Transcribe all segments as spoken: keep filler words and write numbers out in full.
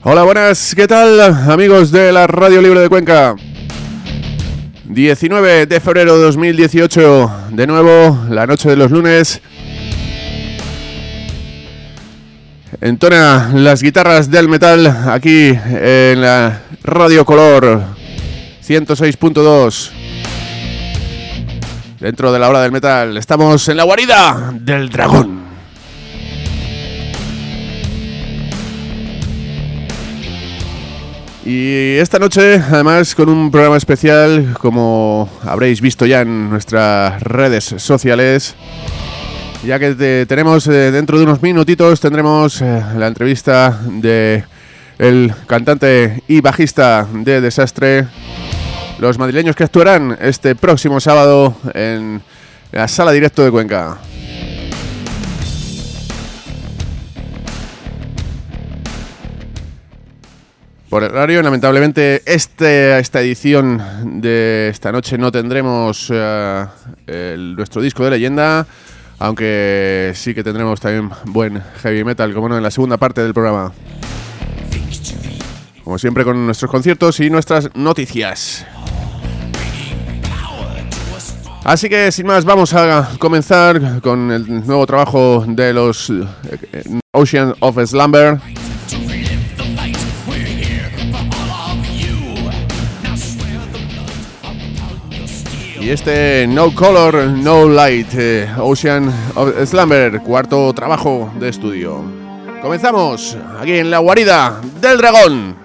Hola, buenas, ¿qué tal, amigos de la Radio Libre de Cuenca? diecinueve de febrero de dos mil dieciocho, de nuevo, la noche de los lunes. Entona las guitarras del metal aquí en la Radio Color ciento seis punto dos. Dentro de la hora del metal, estamos en la guarida del dragón. Y esta noche, además, con un programa especial, como habréis visto ya en nuestras redes sociales, ya que te, tenemos eh, dentro de unos minutitos, tendremos eh, la entrevista de el cantante y bajista de Desastre, los madrileños que actuarán este próximo sábado en la Sala Directo de Cuenca. Por el horario, lamentablemente, este, esta edición de esta noche no tendremos uh, el, nuestro disco de leyenda, aunque sí que tendremos también buen heavy metal, como no, en la segunda parte del programa. Como siempre, con nuestros conciertos y nuestras noticias. Así que, sin más, vamos a comenzar con el nuevo trabajo de los uh, Ocean of Slumber. Y este No Color, No Light, eh, Ocean of Slumber, cuarto trabajo de estudio. Comenzamos aquí en la guarida del dragón.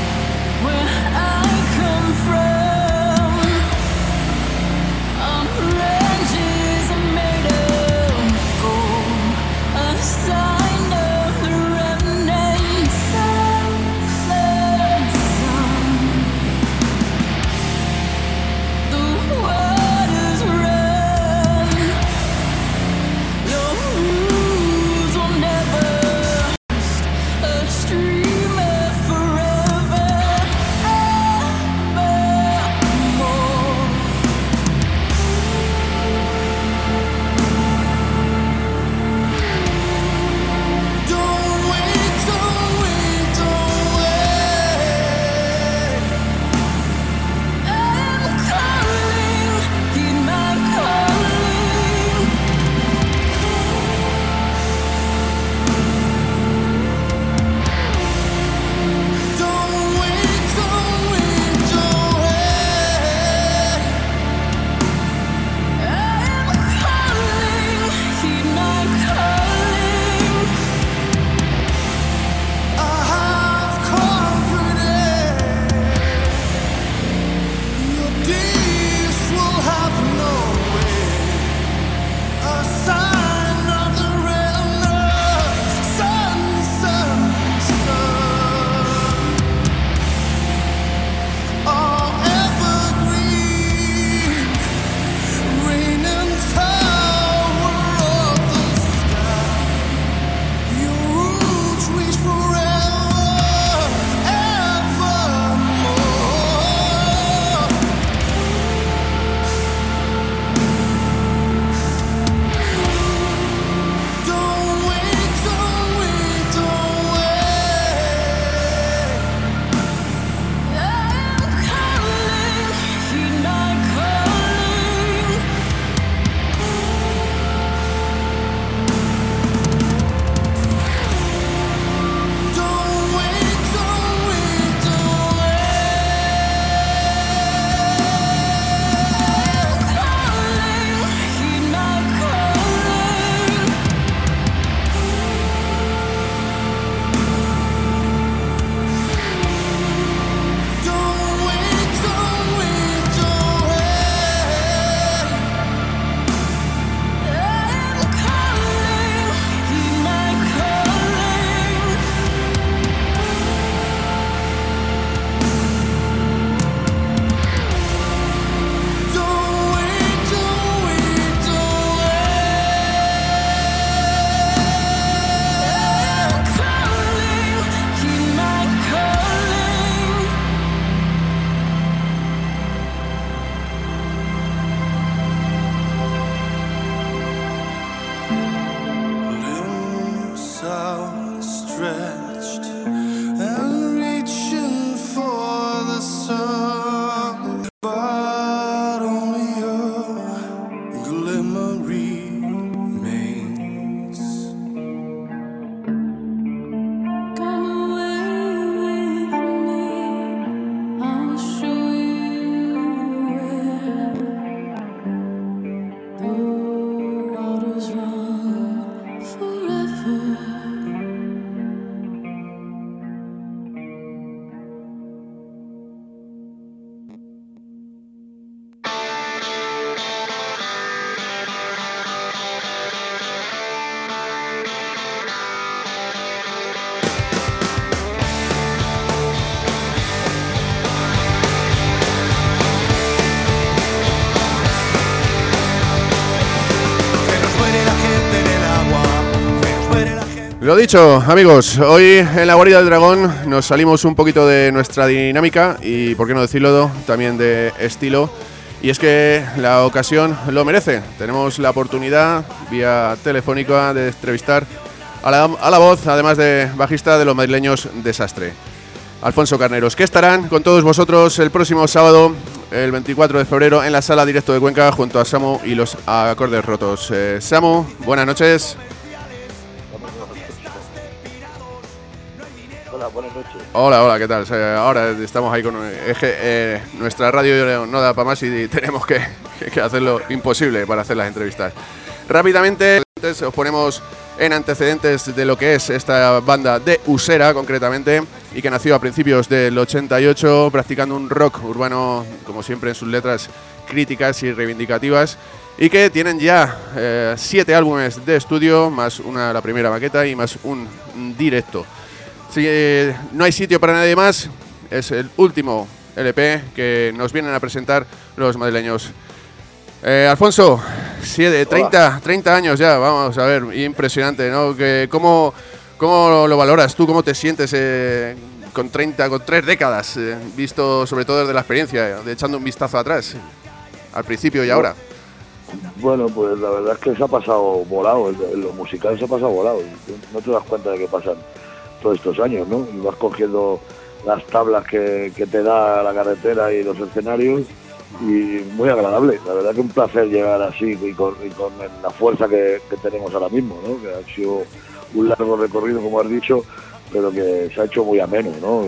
I'm Lo dicho, amigos, hoy en la guarida del dragón nos salimos un poquito de nuestra dinámica y, por qué no decirlo, también de estilo. Y es que la ocasión lo merece. Tenemos la oportunidad, vía telefónica, de entrevistar a la, a la voz, además de bajista de los madrileños Desastre, Alfonso Carneros, que estarán con todos vosotros el próximo sábado, el veinticuatro de febrero, en la sala Directo de Cuenca, junto a Samu y los Acordes Rotos. Eh, Samu, buenas noches. Hola, buenas noches. Hola, hola, ¿qué tal? O sea, ahora estamos ahí con... Es que eh, nuestra radio no da para más y tenemos que, que hacerlo imposible para hacer las entrevistas. Rápidamente, os ponemos en antecedentes de lo que es esta banda de Usera, concretamente, y que nació a principios del ochenta y ocho, practicando un rock urbano, como siempre en sus letras críticas y reivindicativas, y que tienen ya eh, siete álbumes de estudio, más una la primera maqueta y más un directo. Si eh, no hay sitio para nadie más, es el último L P que nos vienen a presentar los madrileños. Eh, Alfonso, siete, treinta, treinta años ya, vamos a ver, impresionante, ¿no? Que, ¿cómo, ¿Cómo lo valoras tú? ¿Cómo te sientes eh, con treinta, con tres décadas, eh, visto sobre todo desde la experiencia, de echando un vistazo atrás, al principio y ahora? Bueno, pues la verdad es que se ha pasado volado, en lo musical se ha pasado volado, no te das cuenta de que pasan todos estos años, ¿no? Y vas cogiendo las tablas que, que te da la carretera y los escenarios, y muy agradable. La verdad que un placer llegar así y con, y con la fuerza que, que tenemos ahora mismo, ¿no? Que ha sido un largo recorrido, como has dicho, pero que se ha hecho muy ameno, ¿no?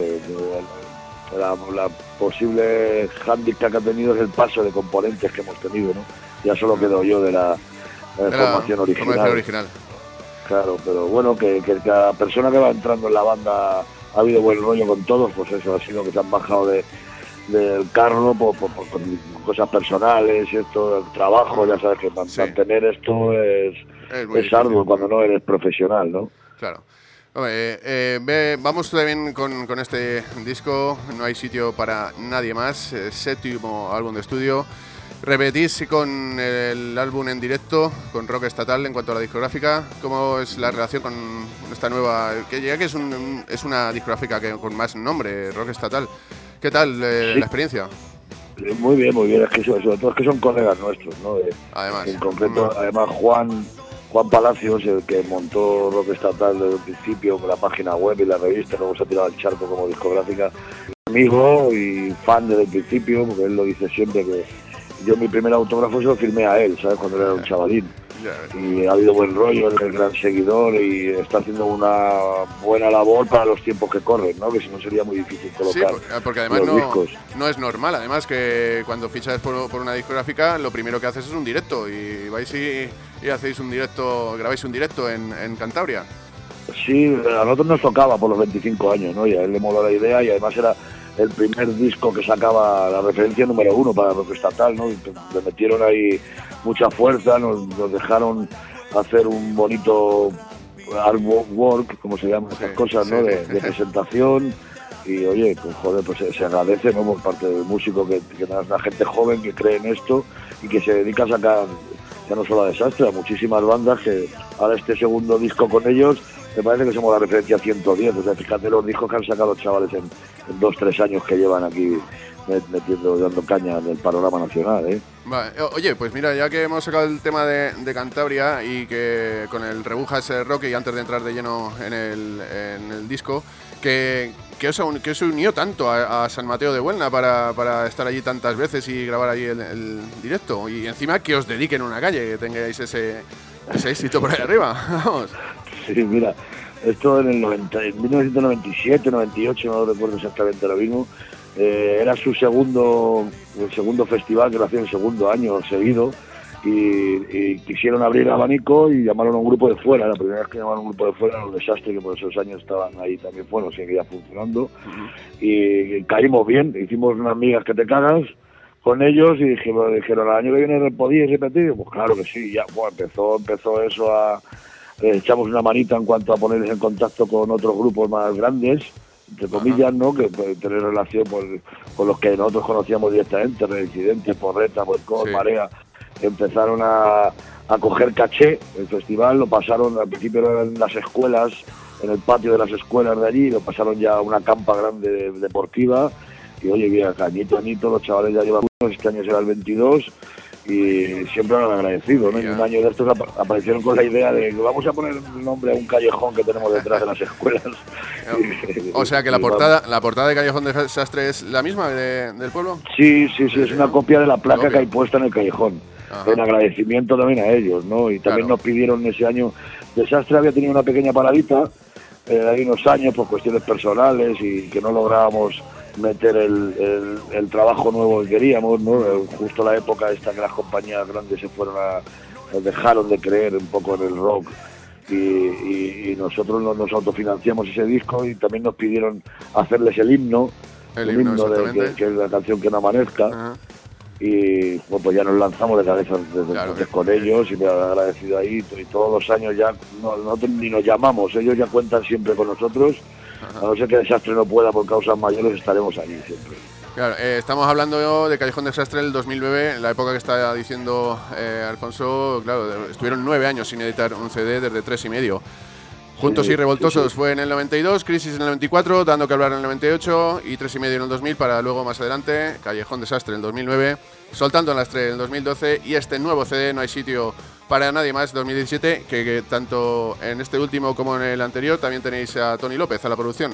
La, la posible hándicap que ha tenido es el paso de componentes que hemos tenido, ¿no? Ya solo quedo yo de la, de la formación original. Formación original. Claro, pero bueno, que, que cada persona que va entrando en la banda ha habido buen rollo con todos, pues eso ha sido que se han bajado de, del carro por, por, por, por cosas personales, esto, el trabajo, ya sabes que man, sí. mantener esto es, es, es arduo cuando no eres profesional, ¿no? Claro. Hombre, eh, eh, ve, vamos también con, con este disco, No hay sitio para nadie más, eh, séptimo álbum de estudio. Repetís con el álbum en directo, con Rock Estatal, en cuanto a la discográfica. ¿Cómo es la relación con esta nueva, que ya que es, un, es una discográfica que con más nombre, Rock Estatal? ¿Qué tal eh, sí. la experiencia? Muy bien, muy bien. Es que sobre todo es que son colegas nuestros, ¿no? Eh, además. En concreto, mm. además Juan Juan Palacios, el que montó Rock Estatal desde el principio, con la página web y la revista, luego se ha tirado al charco como discográfica. Amigo y fan desde el principio, porque él lo dice siempre que yo mi primer autógrafo se lo firmé a él, ¿sabes? Cuando era un chavalín. Y ha habido buen rollo, él es gran seguidor y está haciendo una buena labor para los tiempos que corren, ¿no? Que si no sería muy difícil colocar. Sí, porque además no, no es normal, además que cuando fichas por, por una discográfica, lo primero que haces es un directo y vais y, y hacéis un directo, grabáis un directo en, en Cantabria. Sí, a nosotros nos tocaba por los veinticinco años, ¿no? Y a él le moló la idea y además era el primer disco que sacaba la referencia número uno para Rock Estatal, ¿no? Le metieron ahí mucha fuerza, nos, nos dejaron hacer un bonito artwork, como se llaman estas sí, cosas, ¿no? Sí, de, de presentación y oye, pues joder, pues se, se agradece, ¿no? Por parte del músico que, que es una gente joven que cree en esto y que se dedica a sacar ya no solo a Desastre, a muchísimas bandas que ahora este segundo disco con ellos me parece que somos la referencia ciento diez, o sea, fíjate los discos que han sacado los chavales en, en dos, tres años que llevan aquí metiendo, dando caña en el panorama nacional, ¿eh? Vale. Oye, pues mira, ya que hemos sacado el tema de, de Cantabria y que con el Rebujas Rock, y antes de entrar de lleno en el, en el disco, que, que, os, que os unió tanto a, a San Mateo de Buelna para, para estar allí tantas veces y grabar ahí el, el directo, y encima que os dediquen una calle, que tengáis ese, ese éxito por ahí arriba, vamos. Sí, mira, esto en el noventa, en mil novecientos noventa y siete, noventa y ocho, no recuerdo exactamente lo mismo, eh, era su segundo, el segundo festival, que lo hacía el segundo año seguido, y, y quisieron abrir el abanico y llamaron a un grupo de fuera. La primera vez que llamaron a un grupo de fuera, los Desastres, que por esos años estaban ahí también, bueno, seguía funcionando, uh-huh. y, y caímos bien, hicimos unas migas que te cagas con ellos y dijimos, dijeron, el año que viene podíais repetir, pues claro que sí, ya, bueno, empezó, empezó eso a... Eh, echamos una manita en cuanto a ponerles en contacto con otros grupos más grandes, entre comillas, ¿no? Que pueden tener relación por, con los que nosotros conocíamos directamente, Reincidentes, Porreta, Boicot, sí. Marea. Empezaron a, a coger caché. El festival lo pasaron, al principio eran en las escuelas, en el patio de las escuelas de allí, lo pasaron ya a una campa grande deportiva, y oye, mira, añito a añito los chavales ya llevan unos, este año será el veintidós, y siempre lo han agradecido, ¿no? Y un año de estos ap aparecieron con la idea de que vamos a poner el nombre a un callejón que tenemos detrás de las escuelas. O sea que la portada, la portada de Callejón de Desastre es la misma de, del pueblo. Sí, sí, sí, es una copia de la placa copia. que hay puesta en el callejón. Ajá. En agradecimiento también a ellos, ¿no? Y también claro. nos pidieron ese año. Desastre había tenido una pequeña paradita, eh, hay unos años por cuestiones personales y que no lográbamos meter el, el, el trabajo nuevo que queríamos, ¿no? Justo la época esta que las compañías grandes se fueron a, dejaron de creer un poco en el rock y, y, y nosotros nos, nos autofinanciamos ese disco y también nos pidieron hacerles el himno, el, el himno, himno de, que, que es la canción Que no amanezca. Ajá. Y bueno, pues ya nos lanzamos de cabeza desde claro, entonces con ellos y me he agradecido ahí y todos los años ya no, nosotros ni nos llamamos, ellos ya cuentan siempre con nosotros. Ajá. A no ser que Desastre no pueda por causas mayores, estaremos allí siempre. Claro, eh, estamos hablando de Callejón Desastre del dos mil nueve, en la época que está diciendo eh, Alfonso, claro, estuvieron nueve años sin editar un C D desde tres y medio. Juntos sí, y Revoltosos sí, sí. fue en el noventa y dos, Crisis en el noventa y cuatro, Dando que hablar en el noventa y ocho y tres y medio en el dos mil para luego más adelante Callejón Desastre en el dos mil nueve, Soltando en las tres en el dos mil doce y este nuevo C D No hay sitio para nadie más dos mil diecisiete, que, que tanto en este último como en el anterior también tenéis a Tony López a la producción.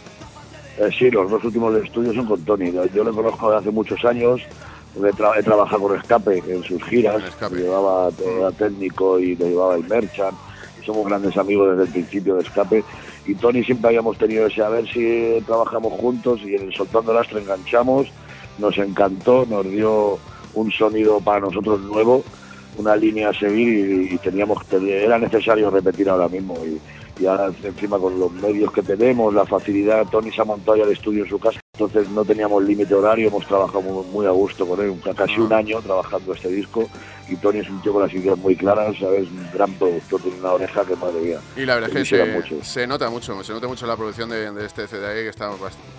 Eh, sí, los dos últimos de estudio son con Tony. Yo le conozco desde hace muchos años, he, tra he trabajado con Escape en sus giras, me llevaba era técnico y le llevaba el merchant. Somos grandes amigos desde el principio de Escape y Tony siempre habíamos tenido ese a ver si trabajamos juntos y en el Soltando el Astre enganchamos, nos encantó, nos dio un sonido para nosotros nuevo, una línea a seguir y, y teníamos era necesario repetir ahora mismo y, y ahora encima con los medios que tenemos, la facilidad, Tony se ha montado ya el estudio en su casa, entonces no teníamos límite horario, hemos trabajado muy, muy a gusto con él, casi un año trabajando este disco y Tony es un tío con las ideas muy claras, ¿sabes? Un gran productor, tiene una oreja que madre mía. Y la verdad es que se, mucho. se nota mucho, se nota mucho la producción de, de este C D que está,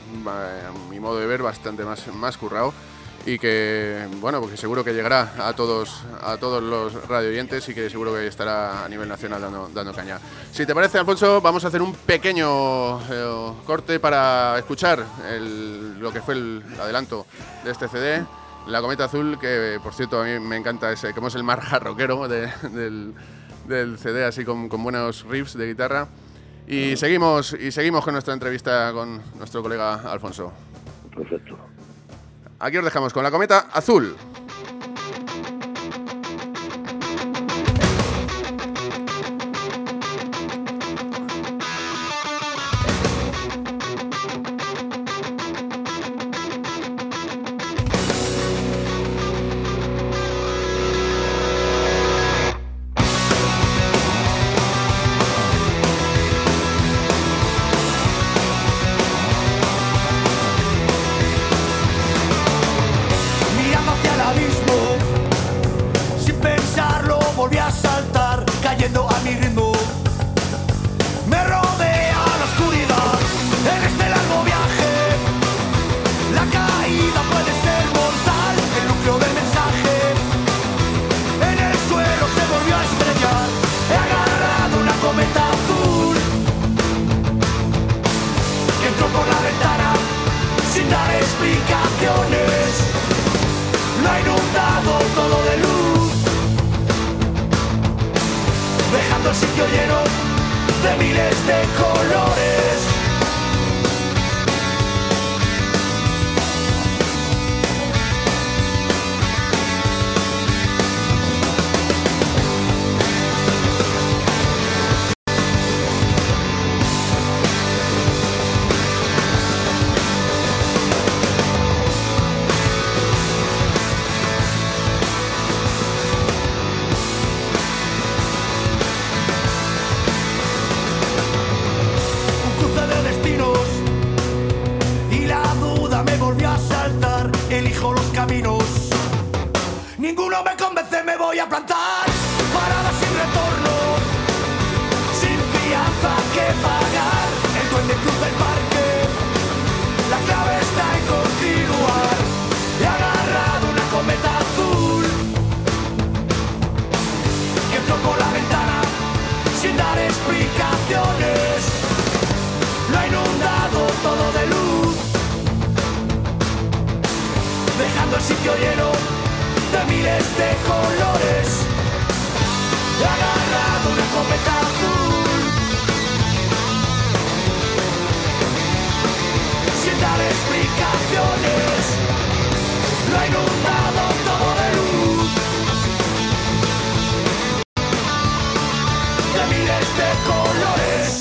a mi modo de ver, bastante más, más currado. Y que, bueno, porque seguro que llegará a todos a todos los radioyentes y que seguro que estará a nivel nacional dando, dando caña. Si te parece, Alfonso, vamos a hacer un pequeño eh, corte para escuchar el, lo que fue el adelanto de este C D, La Cometa Azul, que por cierto a mí me encanta ese, como es el mar rockero de, del, del C D, así con, con buenos riffs de guitarra. Y seguimos, y seguimos con nuestra entrevista con nuestro colega Alfonso. Perfecto. Aquí os dejamos con La Cometa Azul. dejando el sitio lleno de miles de colores, agarrado una cometa azul, sin dar explicaciones, lo ha inundado todo de luz, de miles de colores.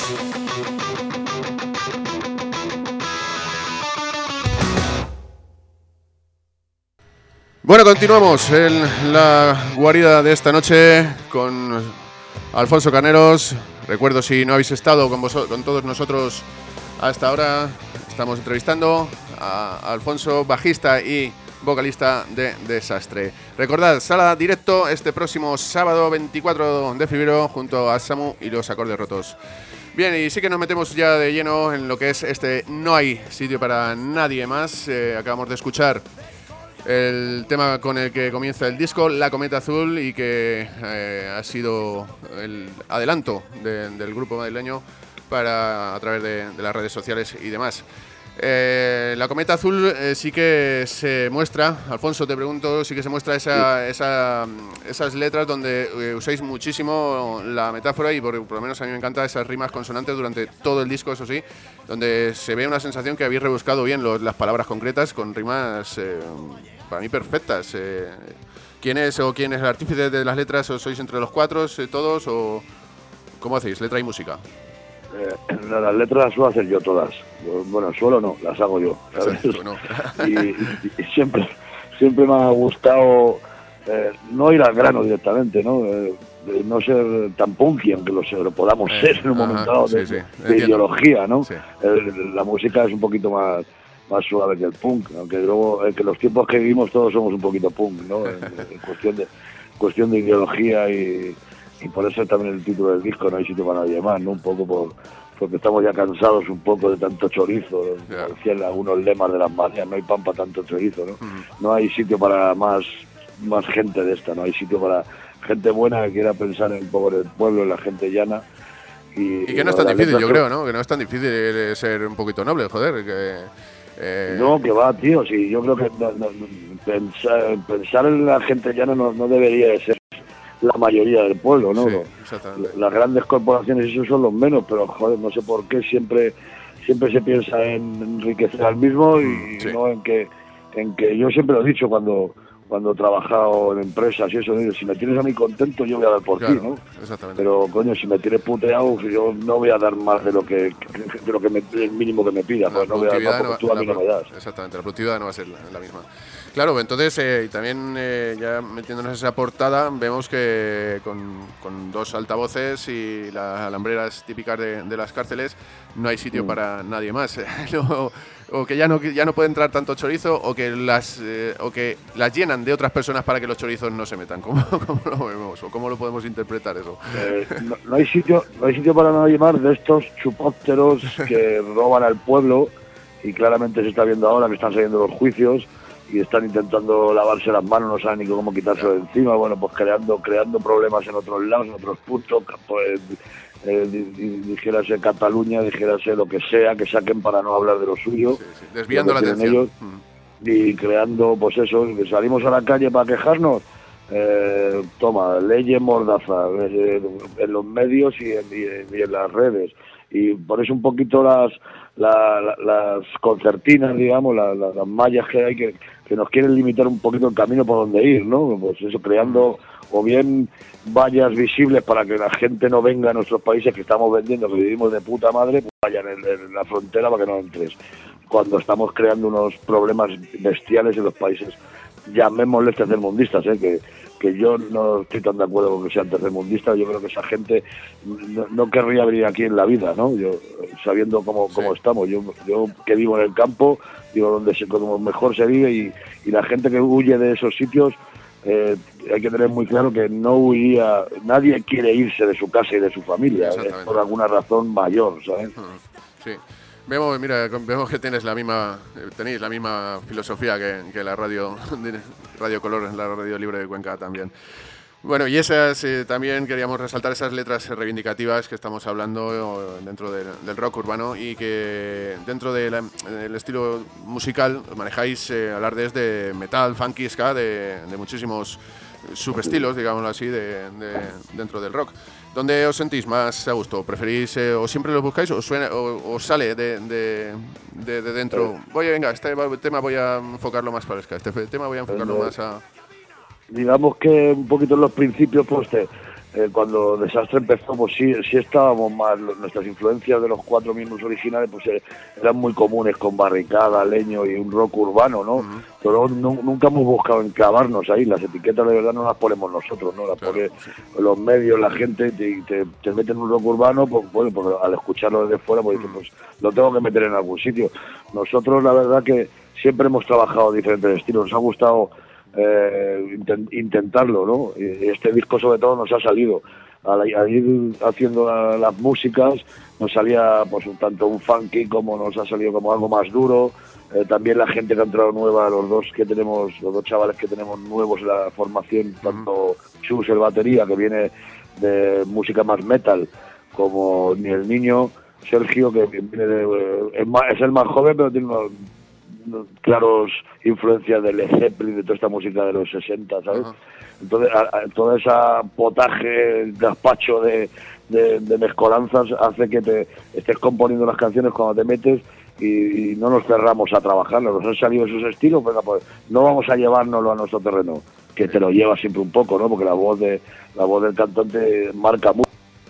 Bueno, continuamos en la guarida de esta noche con Alfonso Carneros. Recuerdo, si no habéis estado con, vosotros, con todos nosotros hasta ahora, estamos entrevistando a Alfonso, bajista y vocalista de Desastre. Recordad, sala directo este próximo sábado veinticuatro de febrero junto a Samu y los Acordes Rotos. Bien, y sí que nos metemos ya de lleno en lo que es este No hay sitio para nadie más. Eh, acabamos de escuchar el tema con el que comienza el disco, La Cometa Azul, y que eh, ha sido el adelanto de, del grupo madrileño para, a través de, de las redes sociales y demás. Eh, la Cometa Azul eh, sí que se muestra, Alfonso, te pregunto, sí que se muestra esa, esa, esas letras donde eh, usáis muchísimo la metáfora, y por, por lo menos a mí me encanta esas rimas consonantes durante todo el disco, eso sí, donde se ve una sensación que habéis rebuscado bien los, las palabras concretas con rimas eh, para mí perfectas. Eh, ¿Quién es o quién es el artífice de las letras? ¿O sois entre los cuatro, eh, todos? ¿O cómo hacéis, letra y música? Eh, las letras las suelo hacer yo todas. Bueno, suelo no, las hago yo, ¿sabes? No. y, y, y siempre siempre me ha gustado eh, no ir al grano directamente, ¿no? Eh, no ser tan punky, aunque lo, lo podamos eh, ser en un ajá, momento dado de, sí, sí. de ideología, ¿no? Sí. Eh, la música es un poquito más más suave que el punk, aunque luego eh, que los tiempos que vivimos todos somos un poquito punk, ¿no? En, en cuestión de cuestión de ideología, y, y por eso también el título del disco, No hay sitio para nadie más, ¿no? Un poco por porque estamos ya cansados un poco de tanto chorizo, yeah. Decían algunos lemas de las mafias, no hay pan para tanto chorizo, ¿no? Uh-huh. No hay sitio para más más gente de esta, no hay sitio para gente buena que quiera pensar un poco en el pueblo, en la gente llana. Y, y que y no es tan difícil, yo creo, ¿no? Que no es tan difícil ser un poquito noble, joder, que... Eh... No, que va, tío, sí, yo creo que no, no, pensar, pensar en la gente llana no, no debería de ser la mayoría del pueblo, ¿no? Sí, exactamente. Las grandes corporaciones, esos son los menos, pero joder, no sé por qué siempre siempre se piensa en enriquecer al mismo y sí. no en que en que yo siempre lo he dicho cuando cuando he trabajado en empresas y eso, ¿no? Si me tienes a mí contento, yo voy a dar por claro, ti, ¿no? Exactamente. Pero, coño, si me tienes puteado, yo no voy a dar más de lo que, de lo que me, el mínimo que me pida, pues no voy a dar más porque tú a mí no me das. Exactamente, la productividad no va a ser la, la misma. Claro, entonces, eh, y también eh, ya metiéndonos en esa portada, vemos que con, con dos altavoces y las alambreras típicas de, de las cárceles, no hay sitio mm. para nadie más. no, o que ya no ya no puede entrar tanto chorizo, o que las eh, o que las llenan de otras personas para que los chorizos no se metan. ¿Cómo, cómo lo vemos o cómo lo podemos interpretar eso? Eh, no, no hay sitio no hay sitio para nadie más de estos chupópteros que roban al pueblo, y claramente se está viendo ahora que están saliendo los juicios y están intentando lavarse las manos, no saben ni cómo quitárselo de encima, bueno, pues creando creando problemas en otros lados, en otros puntos, pues eh, dijérase Cataluña, dijérase lo que sea, que saquen para no hablar de lo suyo, sí, sí. Desviando la atención ellos, mm. y creando, pues eso, que salimos a la calle para quejarnos, eh, toma, leyes mordaza eh, en los medios y en, y, en, y en las redes, y por eso un poquito las La, la, las concertinas, digamos, la, la, las mallas que hay que, que nos quieren limitar un poquito el camino por donde ir, ¿no? Pues eso, creando o bien vallas visibles para que la gente no venga a nuestros países que estamos vendiendo, que vivimos de puta madre, pues vayan en, en la frontera para que no entres. Cuando estamos creando unos problemas bestiales en los países, llamémosles tercermundistas, ¿eh? que que yo no estoy tan de acuerdo con que sean tercermundistas. Yo creo que esa gente no, no querría venir aquí en la vida, ¿no? Yo, sabiendo cómo, cómo sí. estamos, yo, yo que vivo en el campo, digo, donde se, como mejor se vive, y, y la gente que huye de esos sitios, eh, hay que tener muy claro que no huiría, nadie quiere irse de su casa y de su familia, ¿eh? Por alguna razón mayor, ¿sabes? Sí. Vemos, mira, vemos que tienes la misma, tenéis la misma filosofía que, que la radio, Radio Color, la radio libre de Cuenca también. Bueno, y esas eh, también queríamos resaltar esas letras reivindicativas que estamos hablando dentro de, del rock urbano y que dentro de la, del estilo musical manejáis eh, alardes de metal, funky, ska, de, de muchísimos subestilos, digámoslo así, de, de, dentro del rock. ¿Dónde os sentís más a gusto? ¿Preferís eh, o siempre lo buscáis o, suena, o, o sale de, de, de, de dentro? Voy, venga, este tema voy a enfocarlo más para el ska, este tema voy a enfocarlo más a... Digamos que un poquito en los principios, pues te, eh, cuando Desastre empezó, pues sí, sí estábamos más, nuestras influencias de los cuatro mismos originales, pues eh, eran muy comunes con Barricada, Leño y un rock urbano, ¿no? Uh-huh. Pero no, nunca hemos buscado enclavarnos ahí, las etiquetas de verdad no las ponemos nosotros, ¿no? Las claro, pone sí. los medios, la gente, te, te, te meten un rock urbano, pues bueno, pues al escucharlo desde fuera, pues, uh-huh. pues lo tengo que meter en algún sitio. Nosotros la verdad que siempre hemos trabajado diferentes estilos, nos ha gustado Eh, intent, intentarlo, ¿no? Y este disco sobre todo nos ha salido al, al ir haciendo la, las músicas, nos salía pues un, tanto un funky como nos ha salido como algo más duro, eh, también la gente que ha entrado nueva, los dos que tenemos, los dos chavales que tenemos nuevos en la formación, tanto Chus el batería que viene de música más metal, como ni el niño Sergio que viene de, es, más, es el más joven pero tiene unos claros influencias de Led Zeppelin, de toda esta música de los sesenta, ¿sabes? Uh-huh. Entonces, a, a, todo ese potaje, gazpacho de, de, de mezcolanzas hace que te estés componiendo las canciones cuando te metes y, y no nos cerramos a trabajarlo. Nos han salido esos estilos, venga, pues no vamos a llevárnoslo a nuestro terreno, que te lo lleva siempre un poco, ¿no? Porque la voz de la voz del cantante marca mucho.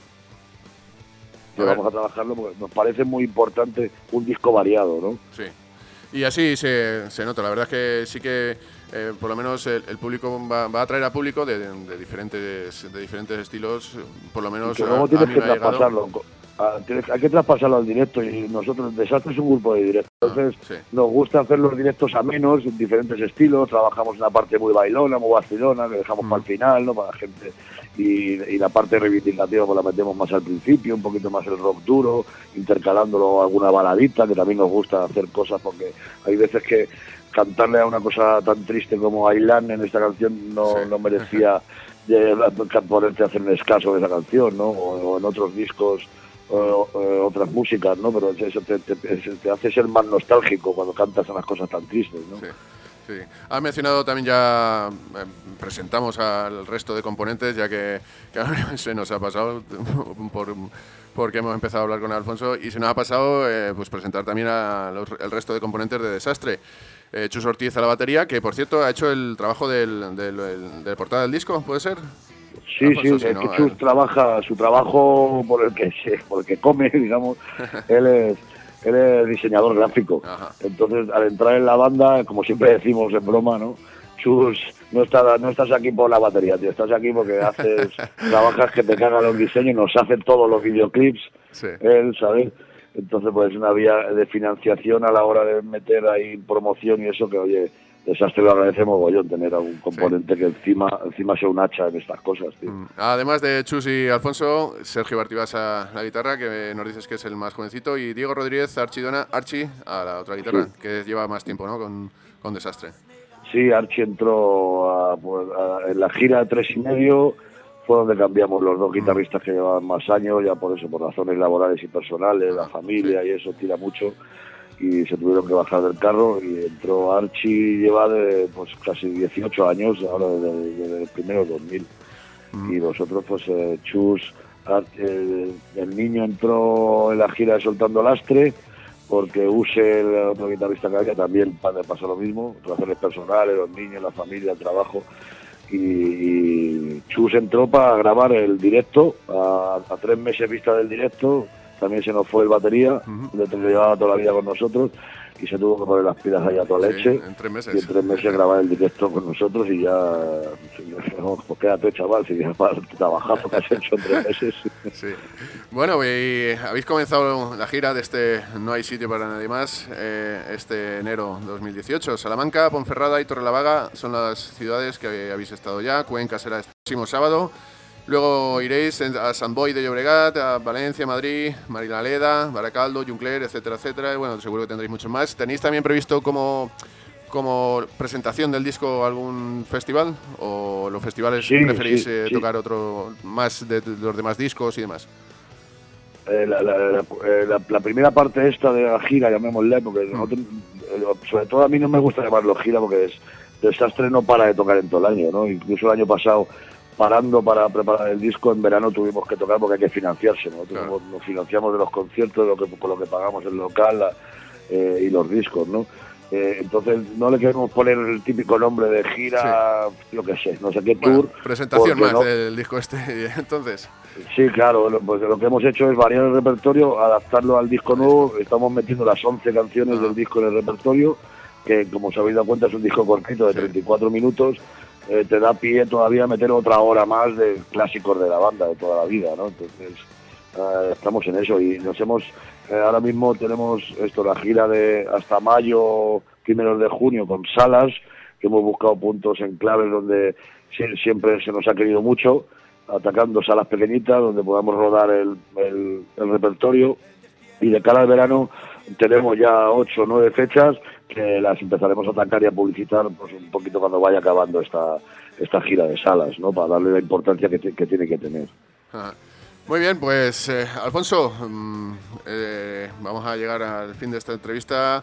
Pero vamos a trabajarlo porque nos parece muy importante un disco variado, ¿no? Sí. Y así se, se nota, la verdad es que sí que eh, por lo menos el, el público va, va a atraer a público de, de, de diferentes de diferentes estilos, por lo menos. Y que luego a, tienes a que traspasarlo, a, tienes, hay que traspasarlo al directo y nosotros, Desastre es un grupo de directo, entonces ah, sí. nos gusta hacer los directos a menos, diferentes estilos, trabajamos una parte muy bailona, muy vacilona, que dejamos mm. para el final, ¿no? Para la gente. Y, y la parte reivindicativa pues la metemos más al principio, un poquito más el rock duro, intercalándolo alguna baladita, que también nos gusta hacer cosas porque hay veces que cantarle a una cosa tan triste como Ailán en esta canción no, sí. no merecía de, ponerte a hacer un escaso de esa canción, ¿no? O, o en otros discos o, o, otras músicas, ¿no? Pero eso te, te, te hace ser más nostálgico cuando cantas a las cosas tan tristes, ¿no? Sí. Sí. Ha mencionado también ya, eh, presentamos al resto de componentes, ya que, que se nos ha pasado por, porque hemos empezado a hablar con Alfonso y se nos ha pasado eh, pues presentar también al resto de componentes de Desastre. Eh, Chus Ortiz a la batería, que por cierto ha hecho el trabajo del, del, del, de portada del disco, ¿puede ser? Sí, Alfonso, sí, sí, ¿no? Chus trabaja, su trabajo por el que, por el que come, digamos, él es... Él es diseñador gráfico. Ajá. Entonces, al entrar en la banda, como siempre decimos en broma, ¿no? Chus, no, está, no estás aquí por la batería, tío, estás aquí porque haces, trabajas que te cagan los diseños, nos hace todos los videoclips, sí. él, ¿sabes? Entonces, pues es una vía de financiación a la hora de meter ahí promoción y eso que, oye, Desastre lo agradecemos mogollón tener a un componente sí. que encima encima sea un hacha en estas cosas, tío. Mm. Además de Chus y Alfonso, Sergio Bartibás a la guitarra, que nos dices que es el más jovencito, y Diego Rodríguez, Archidona, Archie a la otra guitarra, sí. que lleva más tiempo, ¿no? Con, con Desastre. Sí, Archie entró a, pues, a, en la gira de tres y medio, fue donde cambiamos los dos guitarristas mm. que llevaban más años, ya por eso, por razones laborales y personales, ah, la familia sí. y eso tira mucho. Y se tuvieron que bajar del carro y entró Archie, lleva de pues casi dieciocho años, ahora desde, desde el primero dos mil. Mm. Y nosotros, pues eh, Chus, Archie, el, el niño entró en la gira de Soltando Lastre, porque Use, el otro guitarrista que había, también pasó lo mismo, razones personales, los niños, la familia, el trabajo. Y, y Chus entró para grabar el directo, a, a tres meses vista del directo. También se nos fue el batería, uh-huh. que lo llevaba toda la vida con nosotros y se tuvo que poner las pilas ahí a toda sí, leche. En tres meses. Y en tres meses grabar el directo con nosotros y ya, pues quédate chaval, si ya para el trabajazo que has hecho en tres meses. Sí. Bueno, y habéis comenzado la gira de este No hay sitio para nadie más, eh, este enero dos mil dieciocho. Salamanca, Ponferrada y Torrelavega son las ciudades que habéis estado ya. Cuenca será este próximo sábado. Luego iréis a Sant Boi de Llobregat, a Valencia, Madrid, Marilaleda, Baracaldo, Juncler, etcétera, etcétera. Y bueno, seguro que tendréis mucho más. ¿Tenéis también previsto como, como presentación del disco a algún festival? ¿O los festivales Sí, preferís sí, eh, sí. tocar otro más de, de los demás discos y demás? Eh, la, la, la, eh, la, la primera parte esta de la gira, llamémosle, porque Mm. nosotros, eh, sobre todo a mí no me gusta llamarlo gira, porque es, Desastre no para de tocar en todo el año, ¿no? Incluso el año pasado, parando para preparar el disco, en verano tuvimos que tocar porque hay que financiarse, ¿no? Claro. Nos, nos financiamos de los conciertos, de lo que, con lo que pagamos el local la, eh, y los discos, ¿no? Eh, entonces no le queremos poner el típico nombre de gira, yo qué sé, no sé qué Bueno, tour. presentación porque más no- del disco este, entonces. Sí, claro, lo, pues lo que hemos hecho es variar el repertorio, adaptarlo al disco nuevo. Estamos metiendo las once canciones Ah. del disco en el repertorio, que como os habéis dado cuenta es un disco cortito de Sí. treinta y cuatro minutos. Eh, te da pie todavía a meter otra hora más de clásicos de la banda de toda la vida, ¿no? Entonces eh, estamos en eso y nos hemos, eh, ahora mismo tenemos esto, la gira de hasta mayo, primeros de junio con salas, que hemos buscado puntos en claves donde sie- siempre se nos ha querido mucho, atacando salas pequeñitas donde podamos rodar el, el, el repertorio, y de cara al verano tenemos ya ocho o nueve fechas que las empezaremos a atacar y a publicitar pues un poquito cuando vaya acabando esta esta gira de salas, ¿no? Para darle la importancia que, te- que tiene que tener. Ajá. Muy bien, pues eh, Alfonso, mm, eh, vamos a llegar al fin de esta entrevista.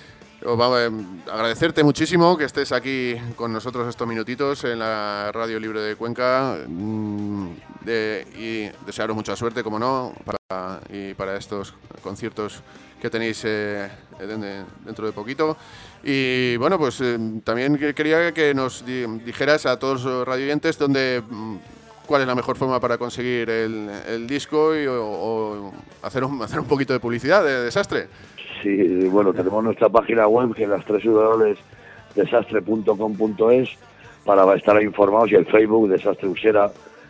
Os vamos a agradecerte muchísimo que estés aquí con nosotros estos minutitos en la Radio Libre de Cuenca, mm, de, y desearos mucha suerte, como no, para, y para estos conciertos que tenéis eh, de- dentro de poquito. Y bueno, pues eh, también que- quería que nos di- dijeras a todos los radioyentes dónde, mm, cuál es la mejor forma para conseguir el, el disco y, o, o hacer, un, hacer un poquito de publicidad de Desastre. Sí, bueno, tenemos nuestra página web que es las tres w desastre punto com punto es para estar informados, y el Facebook Desastre Usera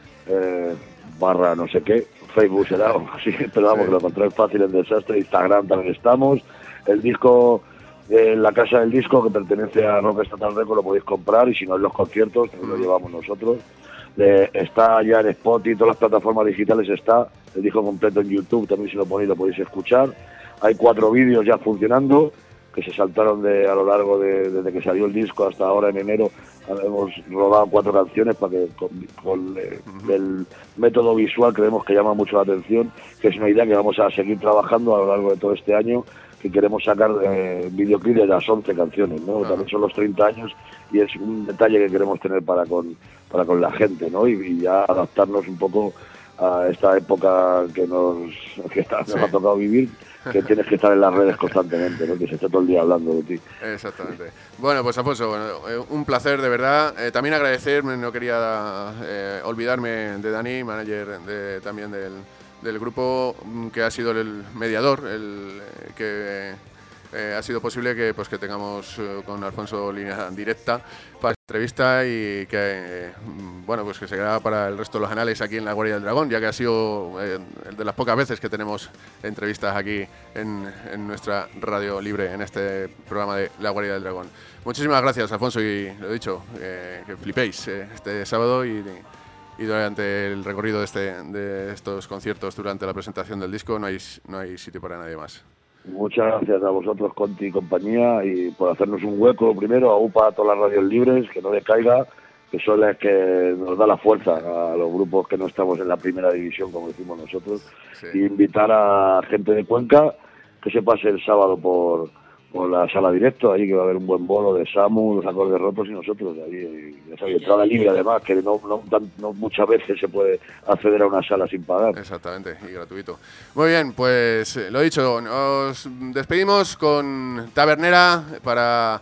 eh, barra no sé qué, Facebook será o así, pero vamos, Sí. que lo encontráis fácil en Desastre. Instagram también estamos. El disco eh, en la casa del disco, que pertenece a Rock Estatal Record, lo podéis comprar, y si no en los conciertos, que lo llevamos nosotros. Eh, está ya en Spotify, todas las plataformas digitales está, el disco completo en YouTube, también si lo ponéis lo podéis escuchar. Hay cuatro vídeos ya funcionando, que se saltaron de, a lo largo de, desde que salió el disco hasta ahora en enero. Hemos rodado cuatro canciones para que con, con eh, el método visual creemos que llama mucho la atención, que es una idea que vamos a seguir trabajando a lo largo de todo este año, que queremos sacar eh, videoclip de las once canciones, ¿no? Ah. También son los treinta años y es un detalle que queremos tener para con, para con la gente, ¿no? Y, y ya adaptarnos un poco a esta época que nos, que está- nos Sí. ha tocado vivir, que tienes que estar en las redes constantemente, ¿no? Que se está todo el día hablando de ti. Exactamente. Bueno, pues Alfonso, bueno, eh, un placer de verdad. Eh, también agradecer, no quería eh, olvidarme de Dani, manager de, también del, del grupo, mm, que ha sido el mediador, el eh, que eh, ha sido posible que pues que tengamos eh, con Alfonso línea directa para esta entrevista, y que eh, mm, bueno, pues que se quedará para el resto de los anales aquí en La Guardia del Dragón, ya que ha sido eh, de las pocas veces que tenemos entrevistas aquí en, en nuestra radio libre, en este programa de La Guardia del Dragón. Muchísimas gracias, Alfonso, y lo he dicho, eh, que flipéis eh, este sábado y, y durante el recorrido de, este, de estos conciertos, durante la presentación del disco. No hay, no hay sitio para nadie más. Muchas gracias a vosotros, Conti y compañía, y por hacernos un hueco primero, a UPA, a todas las radios libres, que no les caiga, que son las que nos da la fuerza a los grupos que no estamos en la primera división, como decimos nosotros, Sí. y invitar a gente de Cuenca que se pase el sábado por, por la sala directo, ahí que va a haber un buen bolo de Samu, los Acordes Rotos y nosotros, ahí, y, ya sabéis, entrada libre además, que no, no, tan- no muchas veces se puede acceder a una sala sin pagar. Exactamente, y gratuito. Muy bien, pues eh, lo dicho, nos despedimos con Tabernera para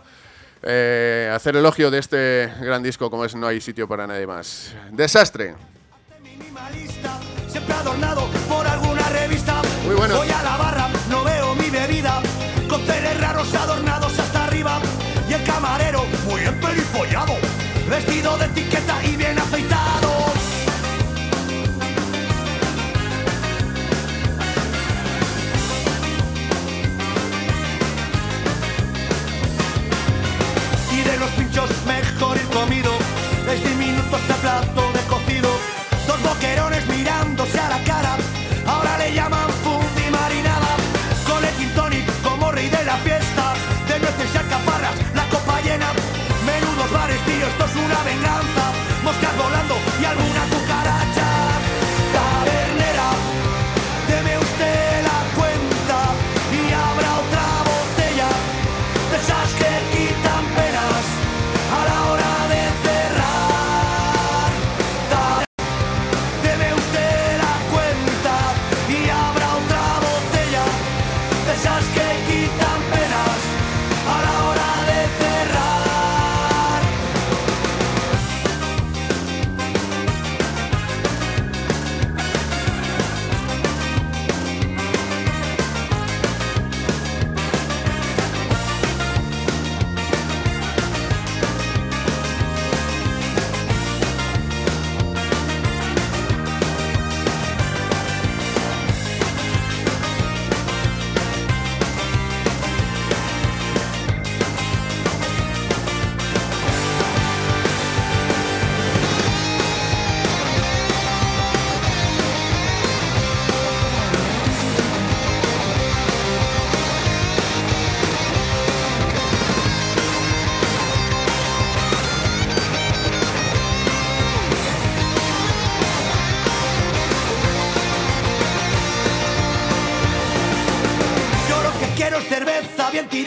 eh, hacer elogio de este gran disco como es No hay sitio para nadie más. Desastre. Minimalista, siempre adornado por alguna revista. Muy bueno. Voy a la barra, no veo mi bebida. Cócteles raros adornados hasta arriba. Y el camarero, muy emperifollado, vestido de etiqueta y bien afeitado. Y de los pinchos mejor ir comido. Es diminuto este plato de cocido. Dos boquerones mirándose a la cara. Ahora le llaman fundi marinada. Con el gin tonic como rey de la fiesta. De nueces y alcaparras, la copa llena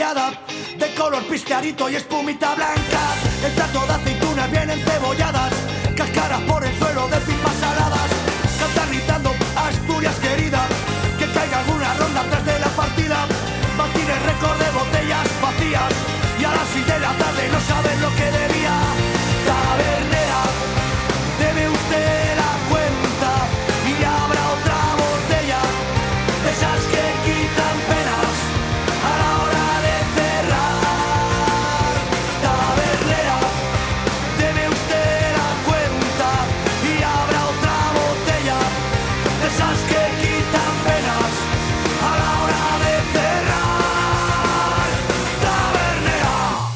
enrollada, de color piscarito y espumita blanca. El plato de aceitunas bien encebolladas, cáscaras por el suelo de pipas saladas. Cantar gritando Asturias querida, que caiga alguna ronda antes de la partida. Batir el récord de botellas vacías y a las seis de la tarde no saben lo que debía. Tabernera, debe usted la cuenta y habrá otra botella de esas que quitan penas a la hora de cerrar. Tabernera, debe usted la cuenta y habrá otra botella de esas que quitan penas a la hora de cerrar. Tabernera.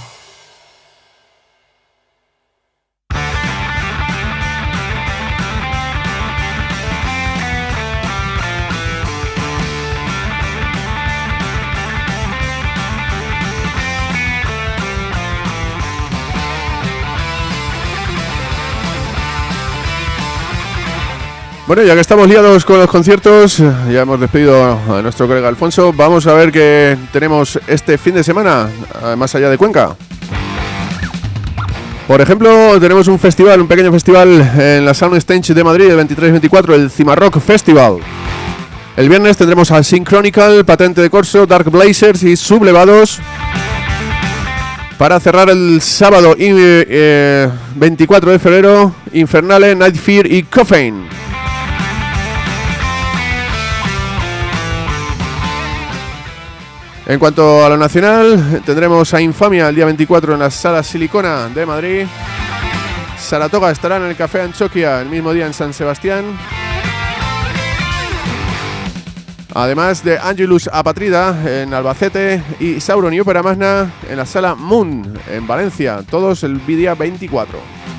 Bueno, ya que estamos liados con los conciertos, ya hemos despedido a nuestro colega Alfonso. Vamos a ver qué tenemos este fin de semana, más allá de Cuenca. Por ejemplo, tenemos un festival, un pequeño festival en la Sound Stage de Madrid el veintitrés y veinticuatro, el Cimarrock Festival. El viernes tendremos a Synchronical, Patente de Corso, Dark Blazers y Sublevados. Para cerrar el sábado y, eh, veinticuatro de febrero, Infernale, Night Fear y Coffin. En cuanto a lo nacional, tendremos a Infamia el día veinticuatro en la Sala Silicona de Madrid. Saratoga estará en el Café Anchoquia el mismo día en San Sebastián. Además de Angelus Apatrida en Albacete y Sauron y Ópera Magna en la Sala Moon en Valencia, todos el día veinticuatro.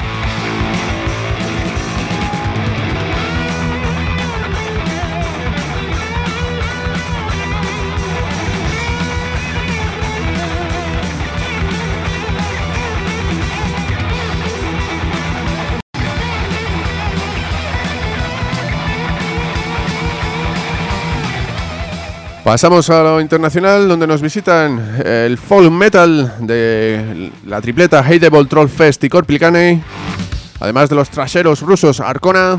Pasamos a lo internacional, donde nos visitan el folk metal de la tripleta Hateable Troll Fest y Corplicane, además de los trasheros rusos Arcona,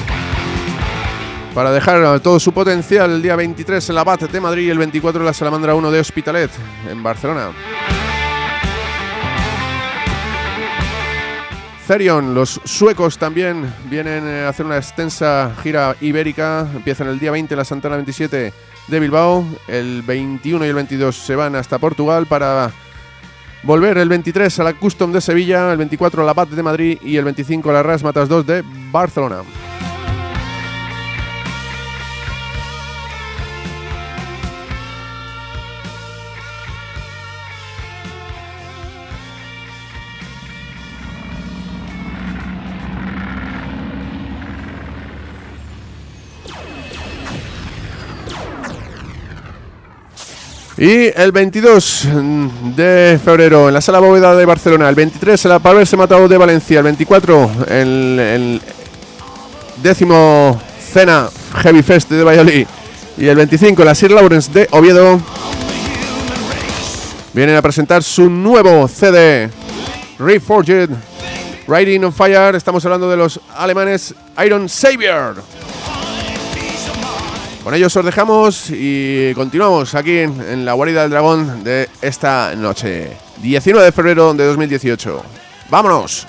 para dejar todo su potencial el día veintitrés en la B A T de Madrid y el veinticuatro en la Salamandra uno de Hospitalet en Barcelona. Therion, los suecos también vienen a hacer una extensa gira ibérica. Empiezan el día veinte en la Santana veintisiete de Bilbao, el veintiuno y el veintidós se van hasta Portugal para volver el veintitrés a la Custom de Sevilla, el veinticuatro a la B A T de Madrid y el veinticinco a la Razzmatazz dos de Barcelona. Y el veintidós de febrero en la Sala Bóveda de Barcelona, el veintitrés en la Palverse Matado de Valencia, el veinticuatro en el décimo Cena Heavy Fest de Valladolid y el veinticinco en la Sir Lawrence de Oviedo, vienen a presentar su nuevo C D Reforged, Riding on Fire. Estamos hablando de los alemanes Iron Savior. Con ellos os dejamos y continuamos aquí en, en la guarida del dragón de esta noche, diecinueve de febrero de dos mil dieciocho. ¡Vámonos!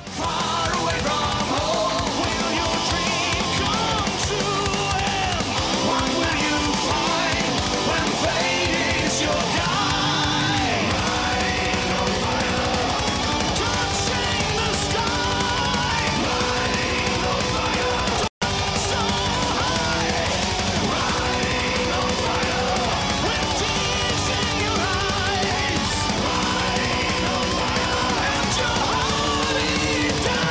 Die!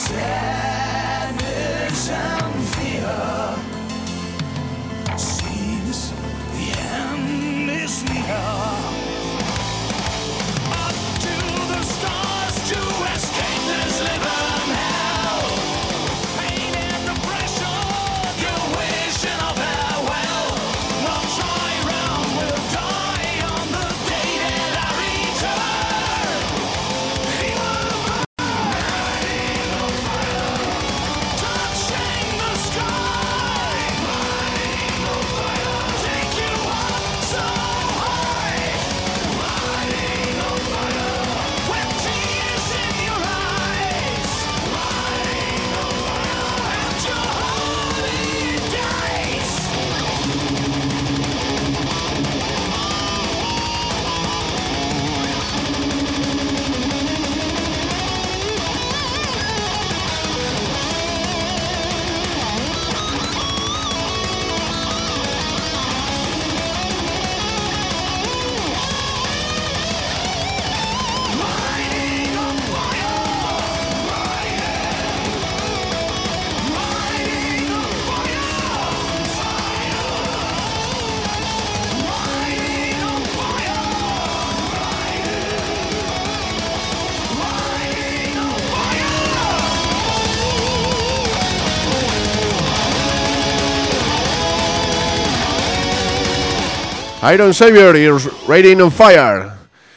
Iron Savior y Raining on Fire.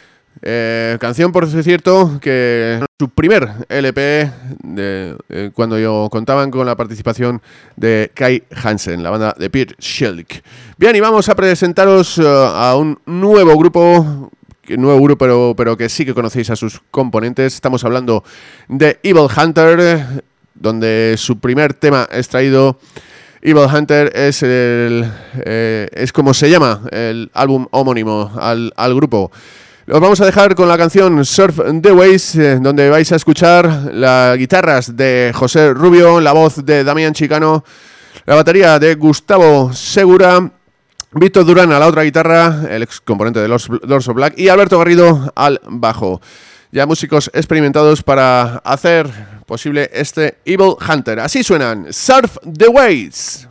Eh, canción, por cierto, que su primer L P de, eh, cuando yo contaban con la participación de Kai Hansen, la banda de Peter Schilling. Bien, y vamos a presentaros uh, a un nuevo grupo, que, nuevo grupo pero, pero que sí que conocéis a sus componentes. Estamos hablando de Evil Hunter, donde su primer tema extraído, Evil Hunter, es el eh, es como se llama el álbum homónimo al, al grupo. Os vamos a dejar con la canción Surf the Waves, eh, donde vais a escuchar las guitarras de José Rubio, la voz de Damián Chicano, la batería de Gustavo Segura, Víctor Durán a la otra guitarra, el ex componente de los Lords of Black, y Alberto Garrido al bajo. Ya músicos experimentados para hacer posible este Evil Hunter. Así suenan Surf the Waves.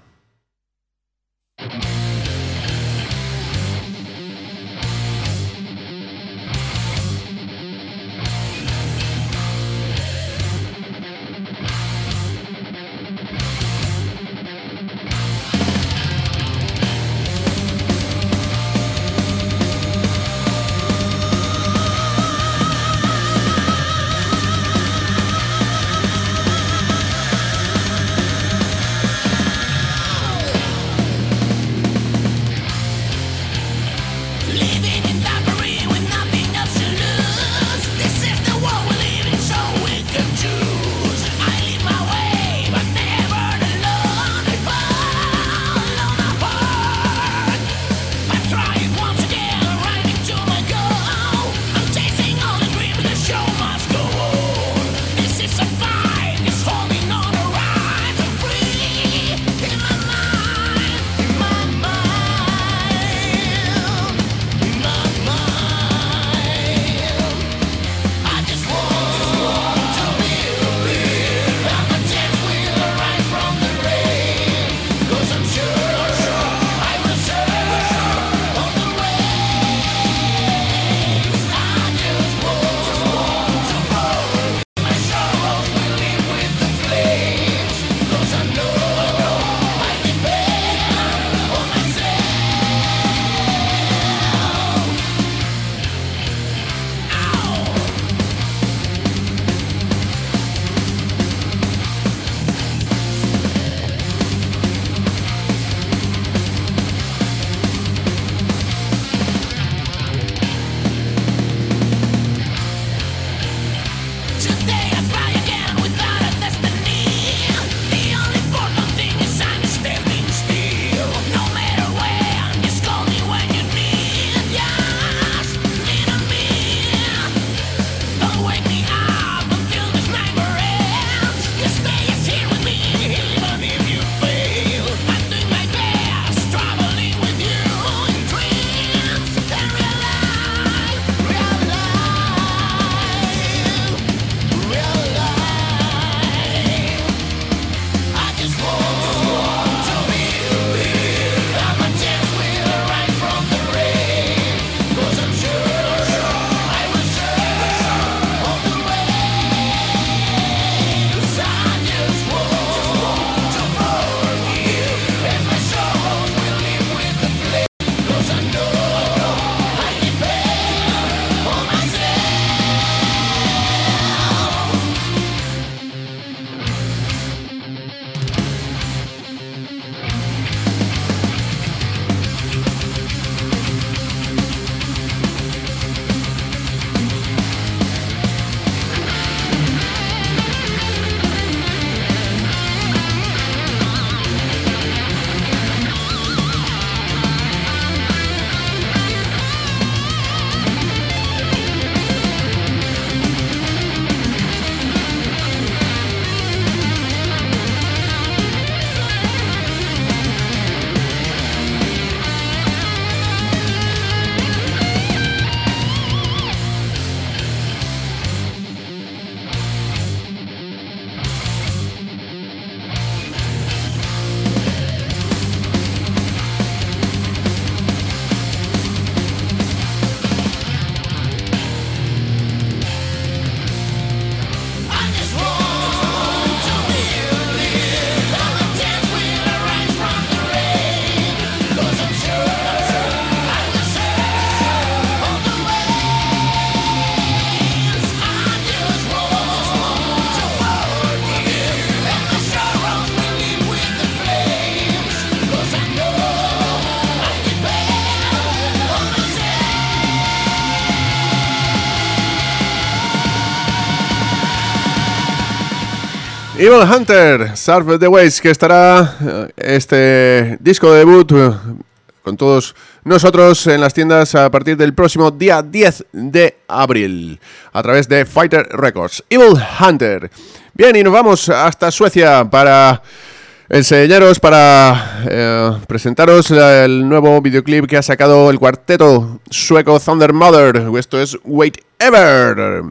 Evil Hunter, Surf the Waves, que estará este disco de debut con todos nosotros en las tiendas a partir del próximo día diez de abril a través de Fighter Records. Evil Hunter. Bien, y nos vamos hasta Suecia para enseñaros, para eh, presentaros el nuevo videoclip que ha sacado el cuarteto sueco Thunder Mother. Esto es Wait Ever.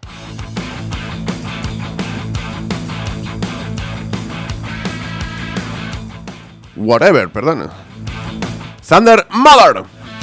Whatever, perdón. Thunder Mother.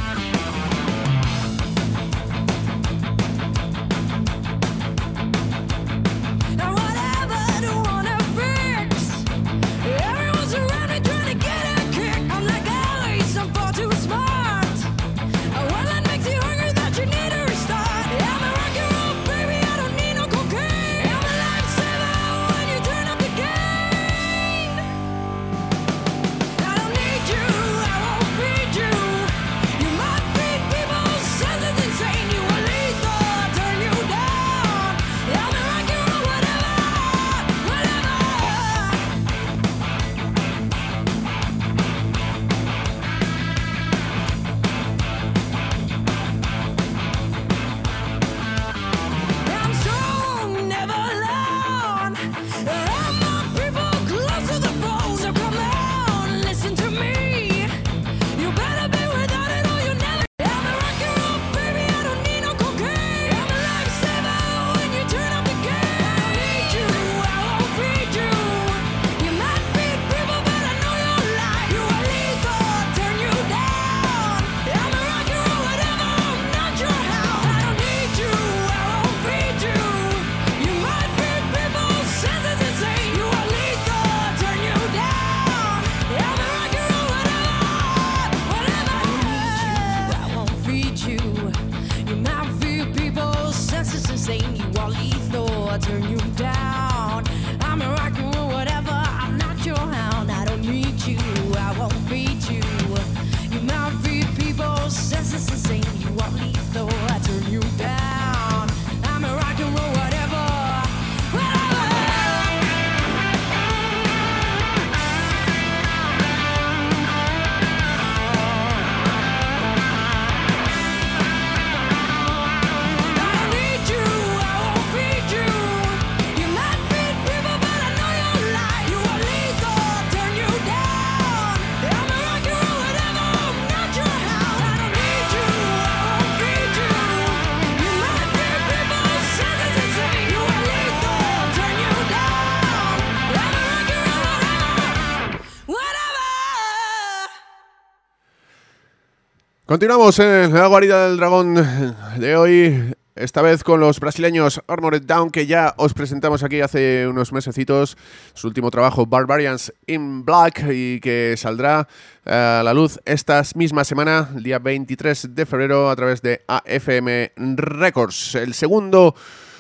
Continuamos en la guarida del dragón de hoy, esta vez con los brasileños Armored Down, que ya os presentamos aquí hace unos mesecitos, su último trabajo Barbarians in Black, y que saldrá a la luz esta misma semana, el día veintitrés de febrero, a través de A F M Records. El segundo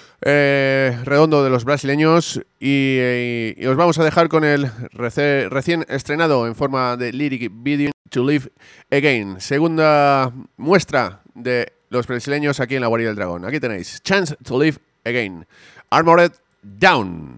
eh, redondo de los brasileños, y, y, y os vamos a dejar con el reci recién estrenado en forma de lyric video To Live Again, segunda muestra de los brasileños aquí en la guarida del dragón. Aquí tenéis Chance to Live Again, Armored Down.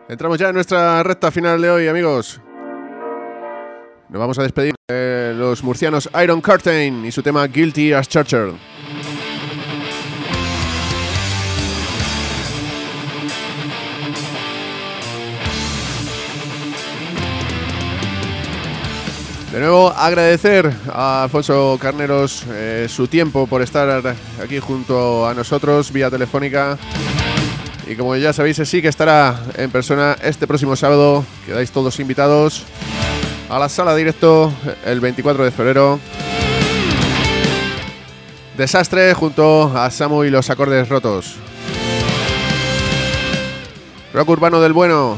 Entramos ya en nuestra recta final de hoy, amigos. Nos vamos a despedir de los murcianos Iron Curtain y su tema Guilty as Charged. De nuevo, agradecer a Alfonso Carneros eh, su tiempo por estar aquí junto a nosotros vía telefónica. Y como ya sabéis, sí que estará en persona este próximo sábado. Quedáis todos invitados a la sala directo el veinticuatro de febrero. Desastre junto a Samu y los acordes rotos. Rock urbano del bueno.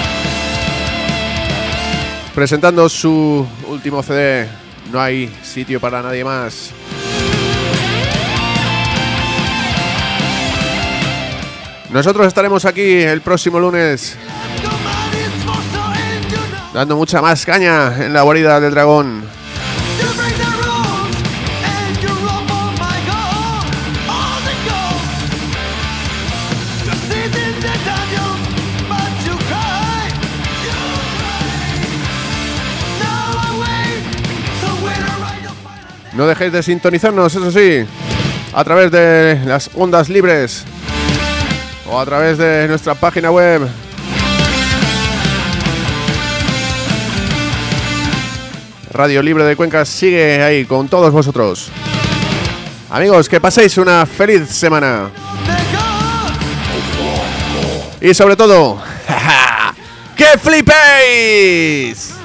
Presentando su último C D, No hay sitio para nadie más. Nosotros estaremos aquí el próximo lunes, dando mucha más caña en la guarida del dragón. No dejéis de sintonizarnos, eso sí, a través de las ondas libres o a través de nuestra página web. Radio Libre de Cuenca sigue ahí con todos vosotros. Amigos, que paséis una feliz semana. Y sobre todo, ¡que flipéis!